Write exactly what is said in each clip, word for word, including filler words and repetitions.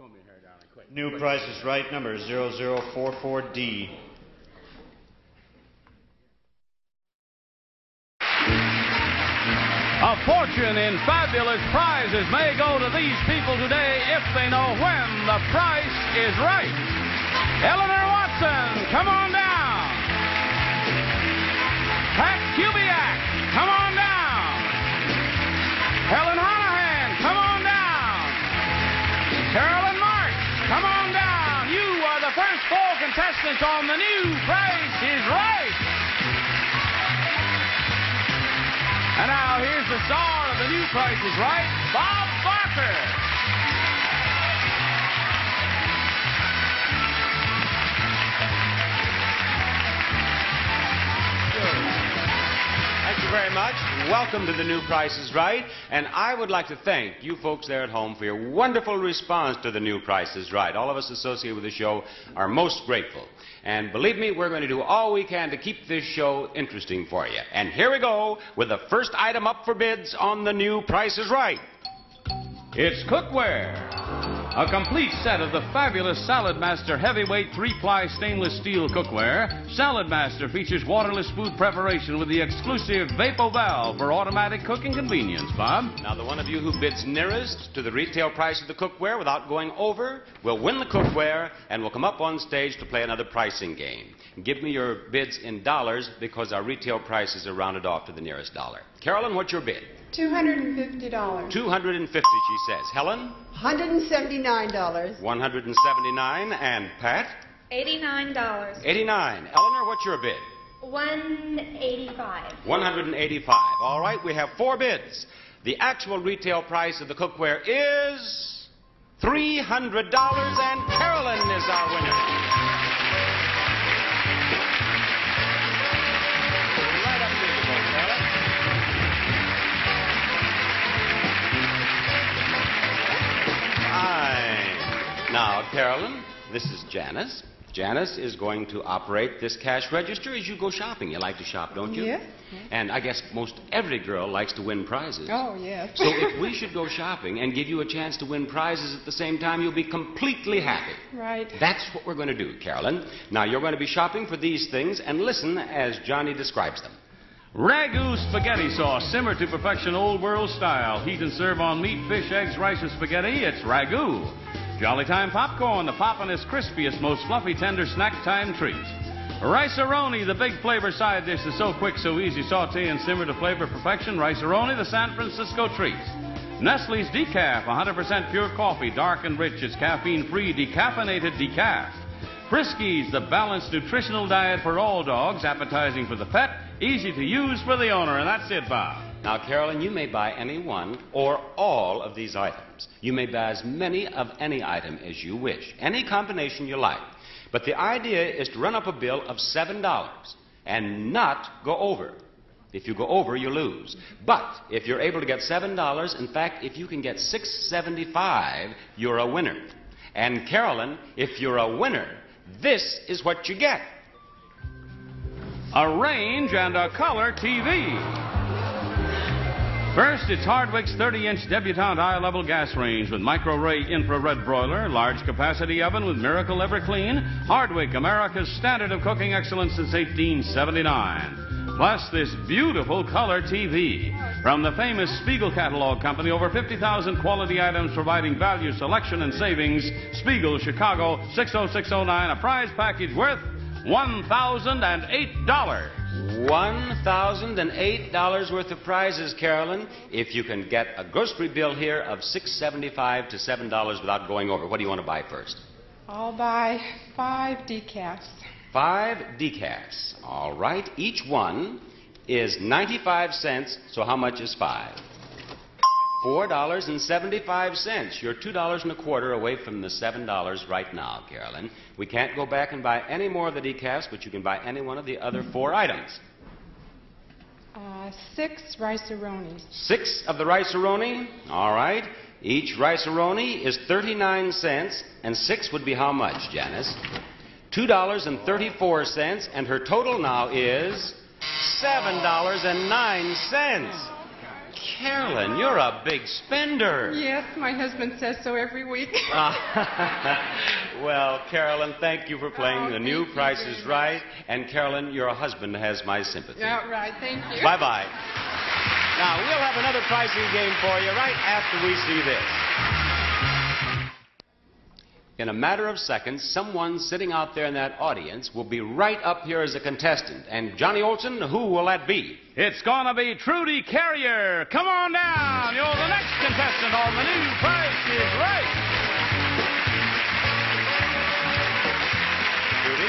comb your hair, darling, quick. New quick. Price is Right, number zero zero four four D. A fortune in fabulous prizes may go to these people today if they know when the price is right. Eleanor Watson, come on down. Pat Kubiak, come on down. Helen Honahan, come on down. Carolyn Marks, come on down. You are the first four contestants on The New Price is Right. And now here's the star of The New Price is Right, Bob Barker. Thank you very much. Welcome to The New Price is Right. And I would like to thank you folks there at home for your wonderful response to The New Price is Right. All of us associated with the show are most grateful. And believe me, we're going to do all we can to keep this show interesting for you. And here we go with the first item up for bids on The New Price is Right. It's cookware. A complete set of the fabulous Salad Master heavyweight three-ply stainless steel cookware. Salad Master features waterless food preparation with the exclusive Vapo valve for automatic cooking convenience. Bob? Now, the one of you who bids nearest to the retail price of the cookware without going over will win the cookware and will come up on stage to play another pricing game. Give me your bids in dollars because our retail prices are rounded off to the nearest dollar. Carolyn, what's your bid? two hundred fifty dollars. two hundred fifty dollars, she says. Helen? one hundred seventy-nine dollars. one hundred seventy-nine dollars. And Pat? eighty-nine dollars. eighty-nine dollars. Eleanor, what's your bid? one eighty-five. one hundred eighty-five dollars. All right, we have four bids. The actual retail price of the cookware is three hundred dollars, and Carolyn is our winner. Right up to you, Carolyn. Fine. Now, Carolyn, this is Janice. Janice is going to operate this cash register as you go shopping. You like to shop, don't you? Yes. And I guess most every girl likes to win prizes. Oh, yes. So if we should go shopping and give you a chance to win prizes at the same time, you'll be completely happy. Right. That's what we're going to do, Carolyn. Now, you're going to be shopping for these things, and listen as Johnny describes them. Ragu spaghetti sauce, simmer to perfection old world style. Heat and serve on meat, fish, eggs, rice, and spaghetti. It's Ragu. Jolly Time popcorn, the poppin'est, crispiest, most fluffy, tender snack time treat. Rice-A-Roni, the big flavor side dish that's so quick, so easy, saute and simmer to flavor perfection. Rice-A-Roni, the San Francisco treat. Nestle's Decaf, one hundred percent pure coffee, dark and rich. It's caffeine-free, decaffeinated decaf. Friskies, the balanced nutritional diet for all dogs, appetizing for the pet, easy to use for the owner. And that's it, Bob. Now, Carolyn, you may buy any one or all of these items. You may buy as many of any item as you wish, any combination you like. But the idea is to run up a bill of seven dollars and not go over. If you go over, you lose. But if you're able to get seven dollars, in fact, if you can get six seventy-five, you're a winner. And Carolyn, if you're a winner, this is what you get. A range and a color T V. First, it's Hardwick's thirty-inch debutante eye-level gas range with micro-ray infrared broiler, large capacity oven with Miracle Everclean. Hardwick, America's standard of cooking excellence since eighteen seventy-nine. Plus, this beautiful color T V. From the famous Spiegel Catalog Company, over fifty thousand quality items providing value, selection, and savings. Spiegel, Chicago, six oh six oh nine, a prize package worth one thousand eight dollars. one thousand eight dollars worth of prizes, Carolyn, if you can get a grocery bill here of six seventy-five to seven dollars without going over. What do you want to buy first? I'll buy five decafs. Five decafs. All right. Each one is ninety-five cents, so how much is five? four dollars and seventy-five cents. You're two dollars and a quarter away from the seven dollars right now, Carolyn. We can't go back and buy any more of the decafs, but you can buy any one of the other four items. Uh, six Rice-A-Ronis. Six of the Rice-A-Roni. All right. Each Rice-A-Roni is thirty-nine cents, and six would be how much, Janice? two dollars and thirty-four cents, and her total now is seven dollars and nine cents. Carolyn, you're a big spender. Yes, my husband says so every week. Well, Carolyn, thank you for playing Oh, The New thank you Price very is much. Right. And Carolyn, your husband has my sympathy. Yeah, right. Thank you. Bye-bye. Now, we'll have another pricing game for you right after we see this. In a matter of seconds, someone sitting out there in that audience will be right up here as a contestant. And Johnny Olson, who will that be? It's gonna be Trudy Carrier. Come on down. You're the next contestant on The New Price is Right. Trudy?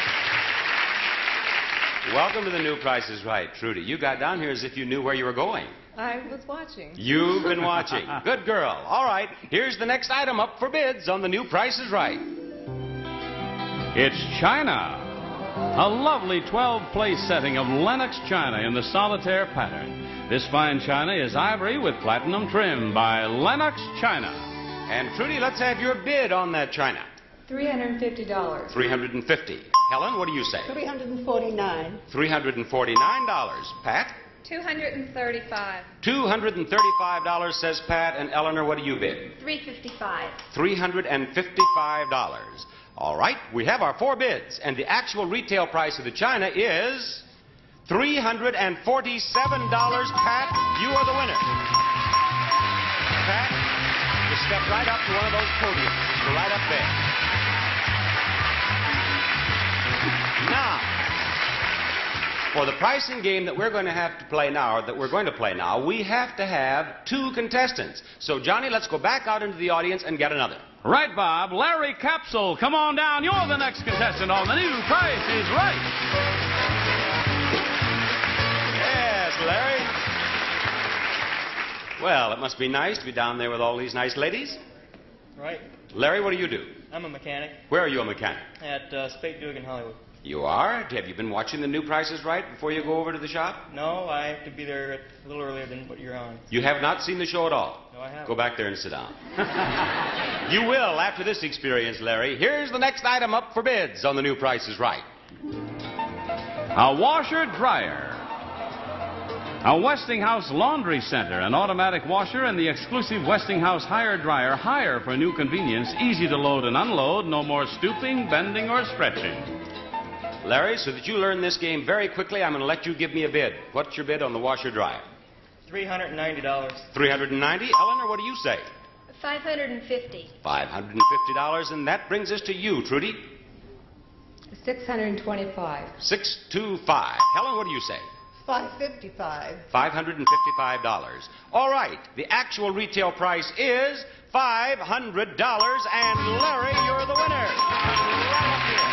Welcome to The New Price is Right. Trudy, you got down here as if you knew where you were going. I was watching. You've been watching. Good girl. All right, here's the next item up for bids on The New Price is Right. It's China. A lovely twelve-place setting of Lenox china in the solitaire pattern. This fine china is ivory with platinum trim by Lenox China. And Trudy, let's have your bid on that china. three hundred fifty dollars. three hundred fifty. Helen, what do you say? three hundred forty-nine. three hundred forty-nine dollars. Pat? two hundred thirty-five. two hundred thirty-five dollars, says Pat. And Eleanor, what do you bid? three fifty-five. three hundred fifty-five dollars. All right, we have our four bids, and the actual retail price of the china is three hundred forty-seven dollars. Pat, you are the winner. Pat, you step right up to one of those podiums. Go right up there. Now, for the pricing game that we're going to have to play now, or that we're going to play now, we have to have two contestants. So, Johnny, let's go back out into the audience and get another. Right, Bob. Larry Capsule. Come on down. You're the next contestant on The New Price is Right. Yes, Larry. Well, it must be nice to be down there with all these nice ladies. Right. Larry, what do you do? I'm a mechanic Where are you a mechanic? at uh, Spate Duke in Hollywood. You are? Have you been watching The New Price is Right before you go over to the shop? No, I have to be there a little earlier than what you're on. You have not seen the show at all? No, I haven't. Go back there and sit down. You will after this experience, Larry. Here's the next item up for bids on The New Price is Right. A washer dryer. A Westinghouse Laundry Center, an automatic washer, and the exclusive Westinghouse Higher Dryer. Higher for new convenience, easy to load and unload, no more stooping, bending, or stretching. Larry, so that you learn this game very quickly, I'm going to let you give me a bid. What's your bid on the washer dryer? three hundred ninety dollars. three hundred ninety dollars. Eleanor, what do you say? five hundred fifty. five hundred fifty dollars, and that brings us to you, Trudy. six hundred twenty-five. six two five. Helen, what do you say? five fifty-five. five hundred fifty-five dollars. All right, the actual retail price is five hundred dollars, and Larry, you're the winner. Right up here.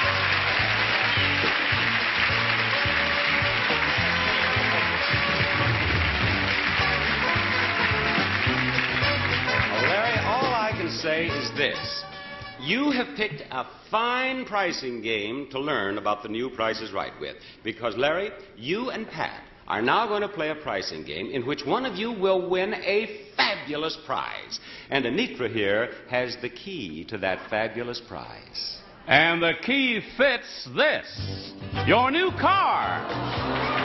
Well, Larry, all I can say is this. You have picked a fine pricing game to learn about The New Price is Right with. Because, Larry, you and Pat are now going to play a pricing game in which one of you will win a fabulous prize. And Anitra here has the key to that fabulous prize. And the key fits this. Your new car.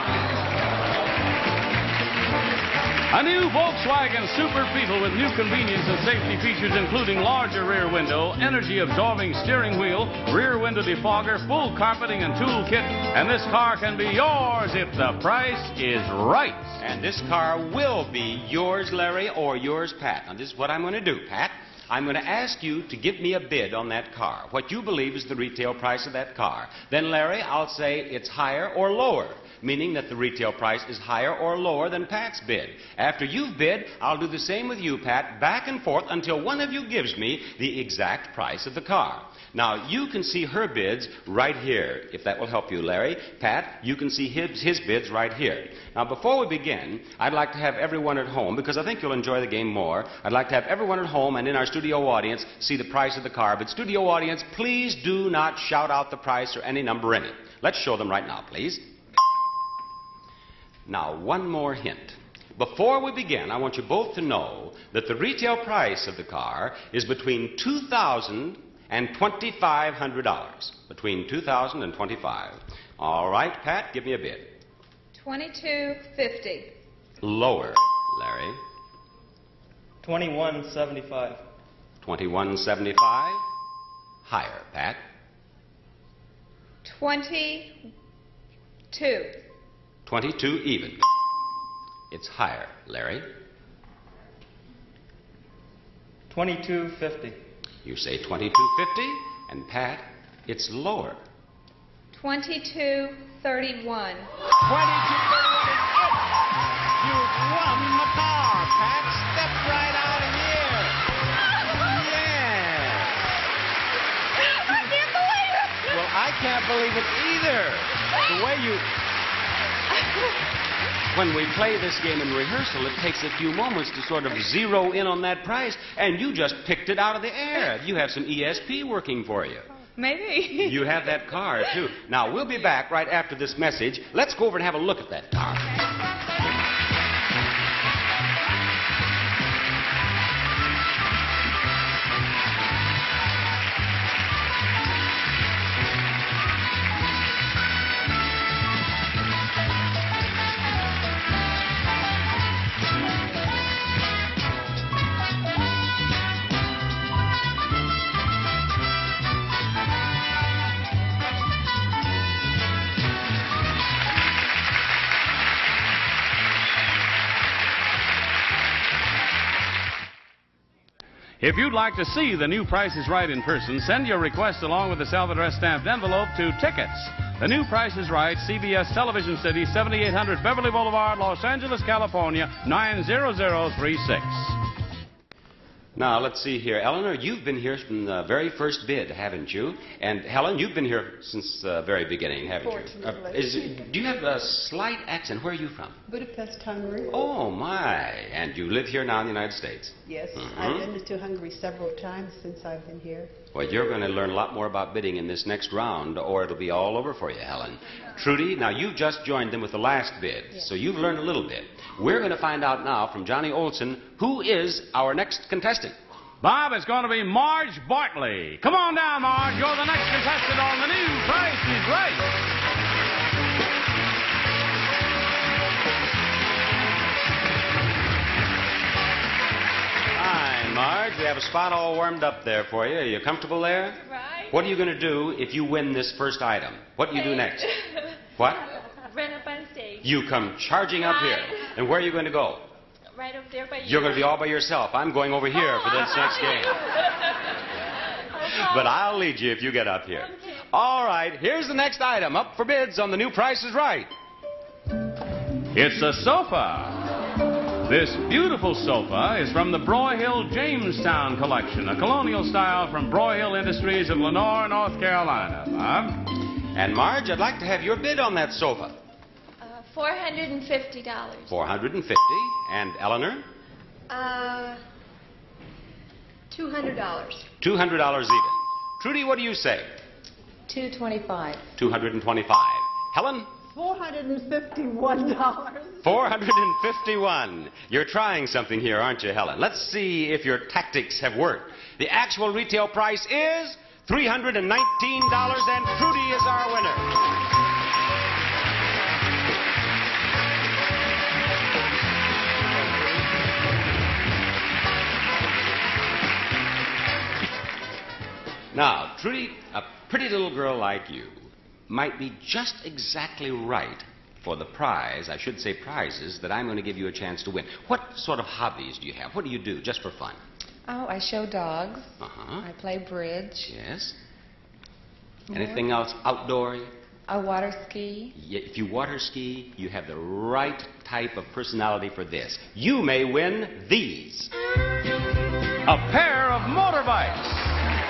A new Volkswagen Super Beetle with new convenience and safety features including larger rear window, energy-absorbing steering wheel, rear window defogger, full carpeting and tool kit, and this car can be yours if the price is right. And this car will be yours, Larry, or yours, Pat. Now, this is what I'm going to do, Pat. I'm going to ask you to give me a bid on that car, what you believe is the retail price of that car. Then, Larry, I'll say it's higher or lower, meaning that the retail price is higher or lower than Pat's bid. After you've bid, I'll do the same with you, Pat, back and forth until one of you gives me the exact price of the car. Now, you can see her bids right here, if that will help you, Larry. Pat, you can see his, his bids right here. Now, before we begin, I'd like to have everyone at home, because I think you'll enjoy the game more, I'd like to have everyone at home and in our studio audience see the price of the car. But studio audience, please do not shout out the price or any number in it. Let's show them right now, please. Now, one more hint. Before we begin, I want you both to know that the retail price of the car is between two thousand dollars and twenty-five hundred dollars. Between two thousand dollars and twenty-five hundred dollars. All right, Pat, give me a bid. twenty-two fifty. Lower. Larry? Twenty-one seventy-five. twenty-one seventy-five. Higher, Pat. Twenty-two. twenty-two even. It's higher, Larry. Twenty-two fifty. You say twenty-two fifty, and Pat, it's lower. Twenty-two thirty-one. twenty-two thirty-one is it! You've won the car, Pat. Step right out of here. Yeah. I can't believe it! Well, I can't believe it either. The way you... When we play this game in rehearsal, it takes a few moments to sort of zero in on that price, and you just picked it out of the air. You have some E S P working for you. Maybe. You have that car, too. Now, we'll be back right after this message. Let's go over and have a look at that car. If you'd like to see the new Price is Right in person, send your request along with the self-addressed stamped envelope to Tickets. The new Price is Right, C B S Television City, seventy-eight hundred Beverly Boulevard, Los Angeles, California, nine zero zero three six. Now, let's see here. Eleanor, you've been here from the very first bid, haven't you? And Helen, you've been here since the very beginning, haven't you? Fortunately. Uh, is, do you have a slight accent? Where are you from? Budapest, Hungary. Oh, my. And you live here now in the United States? Yes, Mhm. I've been to Hungary several times since I've been here. Well, you're going to learn a lot more about bidding in this next round, or it'll be all over for you, Helen. Trudy, now you've just joined them with the last bid, Yes. so you've learned a little bit. We're going to find out now from Johnny Olson who is our next contestant. Bob, it's going to be Marge Bartley. Come on down, Marge. You're the next contestant on the new Price is Right. Hi, Marge. We have a spot all warmed up there for you. Are you comfortable there? Right. What are you going to do if you win this first item? What do you do next? What? Run up on stage. You come charging up here. And where are you going to go? Right over there by you. You're going to be all by yourself. I'm going over here for this next game. But I'll lead you if you get up here. All right, here's the next item up for bids on the new Price is Right. It's a sofa. This beautiful sofa is from the Broyhill Jamestown collection, a colonial style from Broyhill Industries of Lenore, North Carolina. Bob? And Marge, I'd like to have your bid on that sofa. Uh, four hundred fifty dollars. four hundred fifty. And Eleanor? Uh, two hundred dollars. two hundred dollars even. Trudy, what do you say? two twenty-five. two hundred twenty-five. Helen? four hundred fifty-one dollars. four hundred fifty-one. You're trying something here, aren't you, Helen? Let's see if your tactics have worked. The actual retail price is three hundred nineteen dollars, and Trudy is our winner. Now, Trudy, a pretty little girl like you might be just exactly right for the prize, I should say prizes, that I'm going to give you a chance to win. What sort of hobbies do you have? What do you do just for fun? Oh, I show dogs. Uh-huh. I play bridge. Yes. Anything else outdooring? I water ski. Y- If you water ski, you have the right type of personality for this. You may win these. A pair of motorbikes.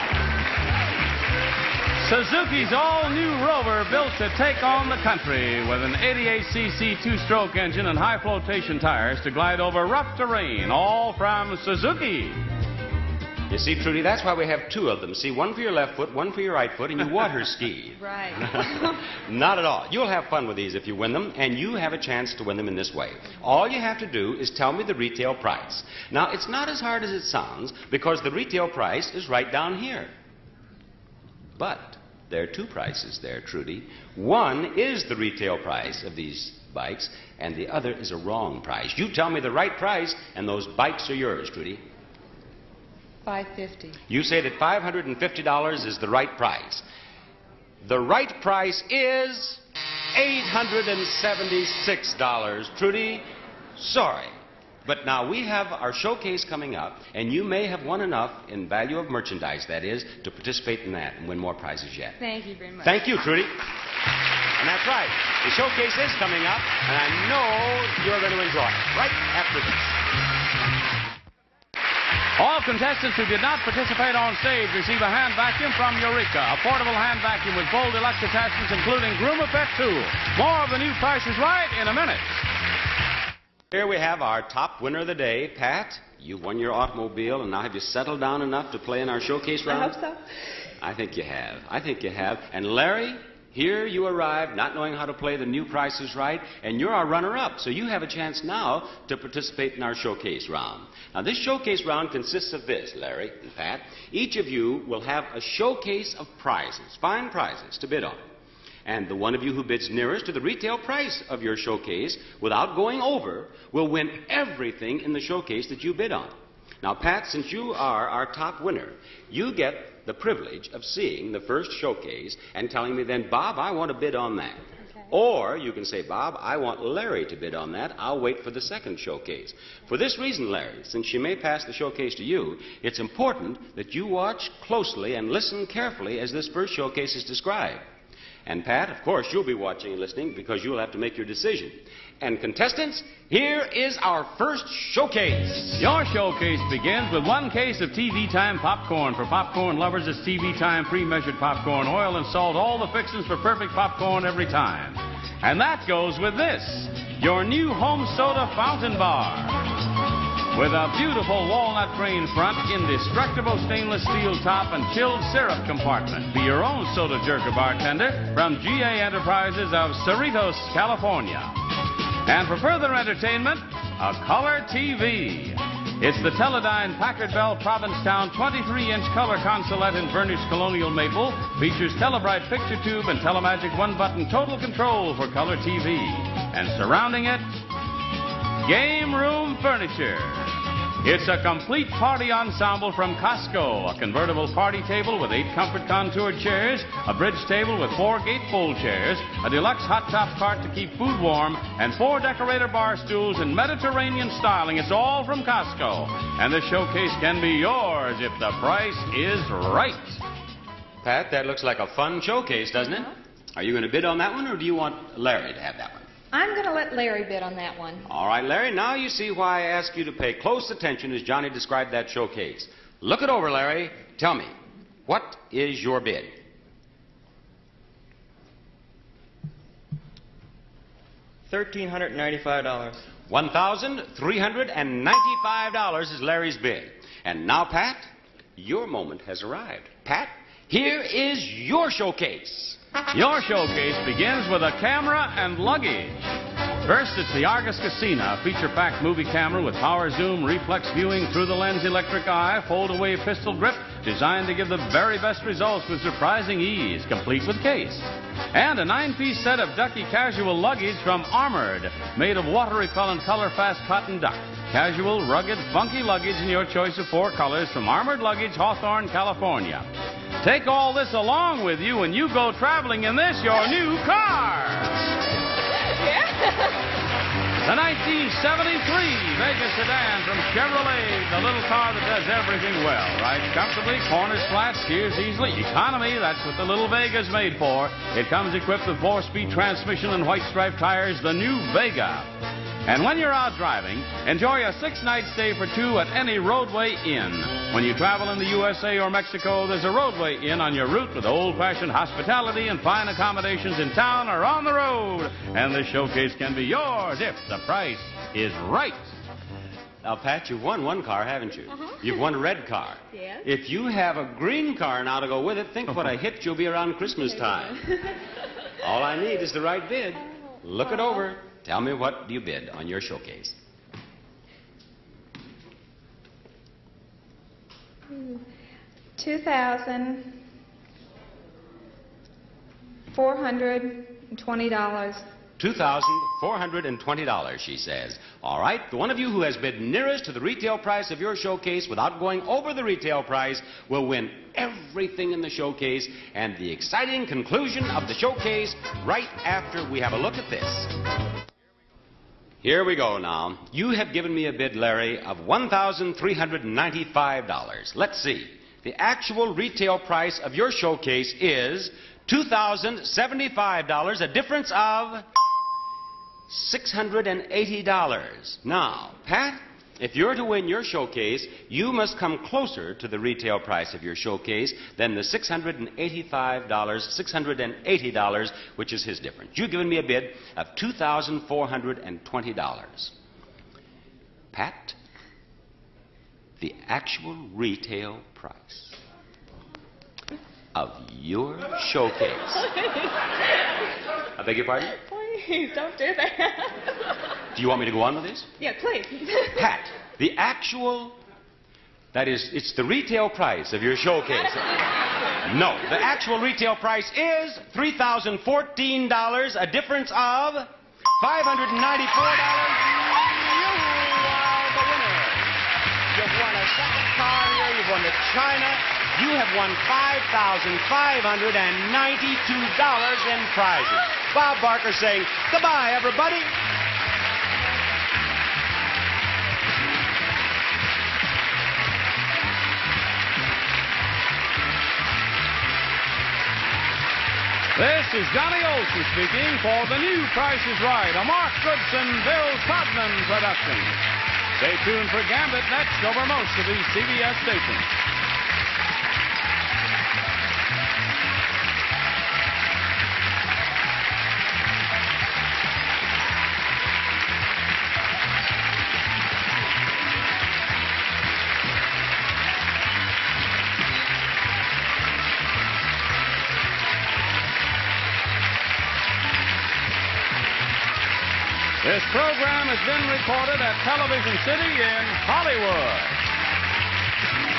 Suzuki's all-new Rover, built to take on the country with an eighty-eight c c two-stroke engine and high-flotation tires to glide over rough terrain, all from Suzuki. You see, Trudy, that's why we have two of them. See, one for your left foot, one for your right foot, and you water ski. Right. Not at all. You'll have fun with these if you win them, and you have a chance to win them in this way. All you have to do is tell me the retail price. Now, it's not as hard as it sounds, because the retail price is right down here. But There are two prices there, Trudy. One is the retail price of these bikes, and the other is a wrong price. You tell me the right price, and those bikes are yours, Trudy. five fifty. You say that five hundred fifty dollars is the right price. The right price is eight hundred seventy-six dollars. Trudy, sorry. But now we have our showcase coming up, and you may have won enough in value of merchandise, that is, to participate in that and win more prizes yet. Thank you very much. Thank you, Trudy. And that's right. The showcase is coming up, and I know you're going to enjoy it right after this. All contestants who did not participate on stage receive a hand vacuum from Eureka, a portable hand vacuum with full deluxe attachments including Groom Effect two. More of the new Price is Right in a minute. Here we have our top winner of the day. Pat, you've won your automobile, and now have you settled down enough to play in our showcase round? I hope so. I think you have. I think you have. And Larry, here you arrived not knowing how to play the new Price is Right, and you're our runner-up, so you have a chance now to participate in our showcase round. Now, this showcase round consists of this, Larry and Pat. Each of you will have a showcase of prizes, fine prizes, to bid on. And the one of you who bids nearest to the retail price of your showcase without going over will win everything in the showcase that you bid on. Now, Pat, since you are our top winner, you get the privilege of seeing the first showcase and telling me then, Bob, I want to bid on that. Okay. Or you can say, Bob, I want Larry to bid on that. I'll wait for the second showcase. For this reason, Larry, since she may pass the showcase to you, it's important that you watch closely and listen carefully as this first showcase is described. And Pat, of course, you'll be watching and listening because you'll have to make your decision. And contestants, here is our first showcase. Your showcase begins with one case of T V Time popcorn. For popcorn lovers, it's T V Time pre-measured popcorn, oil and salt, all the fixings for perfect popcorn every time. And that goes with this, your new home soda fountain bar. With a beautiful walnut grain front, indestructible stainless steel top, and chilled syrup compartment. Be your own soda jerker bartender from G A Enterprises of Cerritos, California. And for further entertainment, a color T V. It's the Teledyne Packard Bell Provincetown twenty-three inch color consolette in burnished colonial maple. Features Telebrite picture tube and Telemagic one-button total control for color T V. And surrounding it, game room furniture. It's a complete party ensemble from Costco. A convertible party table with eight comfort contoured chairs, a bridge table with four gatefold chairs, a deluxe hot top cart to keep food warm, and four decorator bar stools in Mediterranean styling. It's all from Costco. And the showcase can be yours if the price is right. Pat, that looks like a fun showcase, doesn't it? Are you going to bid on that one, or do you want Larry to have that one? I'm going to let Larry bid on that one. All right, Larry, now you see why I ask you to pay close attention as Johnny described that showcase. Look it over, Larry. Tell me, what is your bid? one thousand three hundred ninety-five dollars. one thousand three hundred ninety-five dollars is Larry's bid. And now, Pat, your moment has arrived. Pat, here is your showcase. Your showcase begins with a camera and luggage. First, it's the Argus Casina, a feature-packed movie camera with power zoom, reflex viewing through the lens electric eye, fold-away pistol grip, designed to give the very best results with surprising ease, complete with case. And a nine-piece set of ducky casual luggage from Armored, made of water-repellent color-fast cotton duck. Casual, rugged, funky luggage in your choice of four colors from Armored Luggage, Hawthorne, California. Take all this along with you when you go traveling in this, your new car. The nineteen seventy-three Vega sedan from Chevrolet, the little car that does everything well. Rides comfortably, corners flat, steers easily. Economy, that's what the little Vega's made for. It comes equipped with four-speed transmission and white-striped tires, the new Vega. And when you're out driving, enjoy a six-night stay for two at any Roadway Inn. When you travel in the U S A or Mexico, there's a Roadway Inn on your route with old-fashioned hospitality and fine accommodations in town or on the road. And this showcase can be yours if the price is right. Now, Pat, you've won one car, haven't you? Uh-huh. You've won a red car. Yes. If you have a green car now to go with it, think what a hit you'll be around Christmas time. All I need is the right bid. Look it over. Tell me, what do you bid on your showcase? two thousand four hundred twenty dollars. two thousand four hundred twenty dollars, she says. All right, the one of you who has bid nearest to the retail price of your showcase without going over the retail price will win everything in the showcase and the exciting conclusion of the showcase right after we have a look at this. Here we go now. You have given me a bid, Larry, of one thousand three hundred ninety-five dollars. Let's see. The actual retail price of your showcase is two thousand seventy-five dollars, a difference of six hundred eighty dollars. Now, Pat, if you're to win your showcase, you must come closer to the retail price of your showcase than the six hundred eighty-five dollars, six hundred eighty dollars, which is his difference. You've given me a bid of two thousand four hundred twenty dollars. Pat, the actual retail price of your showcase. I beg your pardon? Please, don't do that. Do you want me to go on with this? Yeah, please. Pat, the actual, that is, it's the retail price of your showcase. No, the actual retail price is three thousand fourteen dollars, a difference of five hundred ninety-four dollars. You are the winner. You've won a second car here, you've won the China. You have won five thousand five hundred ninety-two dollars in prizes. Bob Barker saying goodbye, everybody. This is Johnny Olson speaking for The New Price is Right, a Mark Goodson, Bill Todman production. Stay tuned for Gambit next over most of these C B S stations. This program has been recorded at Television City in Hollywood.